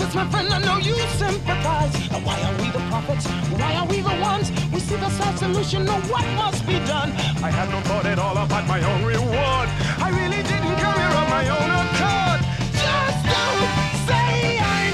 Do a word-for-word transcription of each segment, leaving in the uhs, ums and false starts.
Yes, my friend, I know you sympathize. Now, why are we the prophets? Why are we the ones? We see the sad solution, know what must be done. I had no thought at all about my own reward. I really didn't come here on my own accord. Just don't say I'm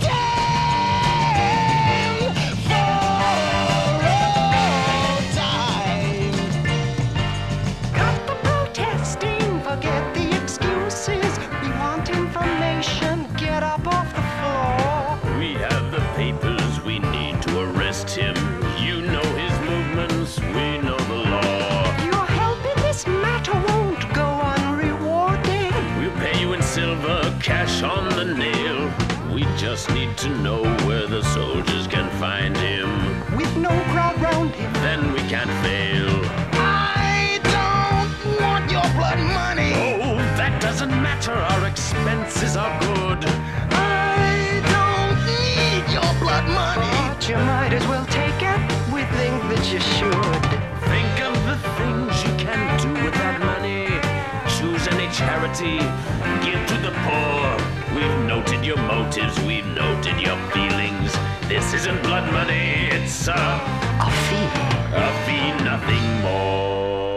down for all time. Cut the protesting, forget the excuses. We want information, get up off the floor. We have the papers, we need to arrest him. You know his movements, we know the law. Your help in this matter won't go unrewarded. We'll pay you in silver, cash on the nail. We just need to know where the soldiers can find him. With no crowd round him, Then we can't fail. I don't want your blood money. Oh, that doesn't matter, our expenses are good. I don't need your blood money. but you might as well take it. We think that you should. Think of the things you can do with that money. Choose any charity, give to the poor. We've noted your motives, we've noted your feelings. This isn't blood money, it's a, A fee. a fee, nothing more.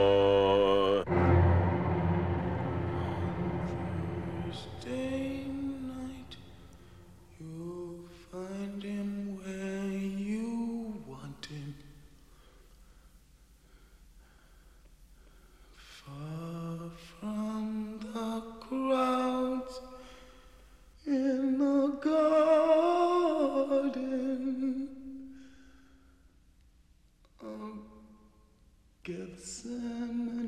Thursday night, you'll find him where you want him. Far from the crowds in the garden of Gethsemane.